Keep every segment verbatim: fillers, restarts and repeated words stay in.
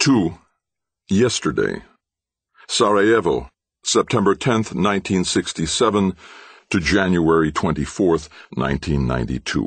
two. Yesterday. Sarajevo, September tenth, nineteen sixty-seven to January twenty-fourth, nineteen ninety-two.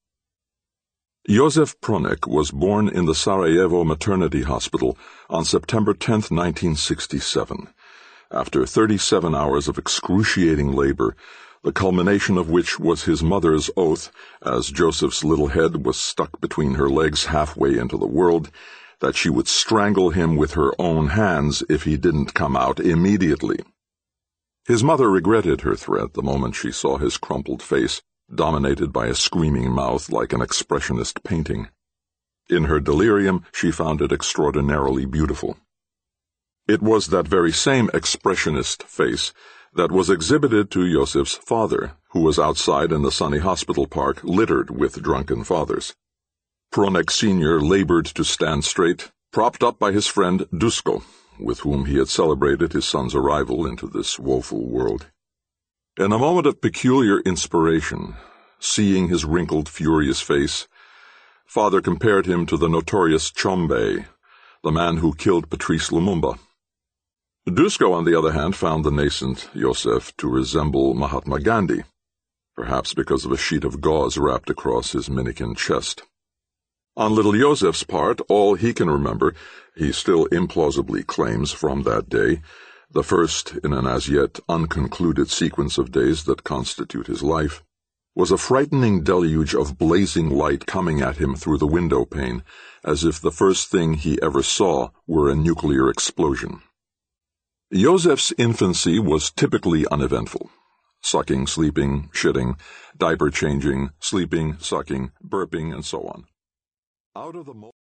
Josef Pronek was born in the Sarajevo Maternity Hospital on September tenth, nineteen sixty-seven. After thirty-seven hours of excruciating labor, the culmination of which was his mother's oath, as Joseph's little head was stuck between her legs halfway into the world, that she would strangle him with her own hands if he didn't come out immediately. His mother regretted her threat the moment she saw his crumpled face, dominated by a screaming mouth like an expressionist painting. In her delirium, she found it extraordinarily beautiful. It was that very same expressionist face that was exhibited to Josef's father, who was outside in the sunny hospital park littered with drunken fathers. Pronek Senior labored to stand straight, propped up by his friend Dusko, with whom he had celebrated his son's arrival into this woeful world. In a moment of peculiar inspiration, seeing his wrinkled, furious face, father compared him to the notorious Chombe, the man who killed Patrice Lumumba. Dusko, on the other hand, found the nascent Josef to resemble Mahatma Gandhi, perhaps because of a sheet of gauze wrapped across his minikin chest. On little Josef's part, all he can remember, he still implausibly claims from that day, the first in an as yet unconcluded sequence of days that constitute his life, was a frightening deluge of blazing light coming at him through the window pane, as if the first thing he ever saw were a nuclear explosion. Josef's infancy was typically uneventful. Sucking, sleeping, shitting, diaper changing, sleeping, sucking, burping, and so on. Out of the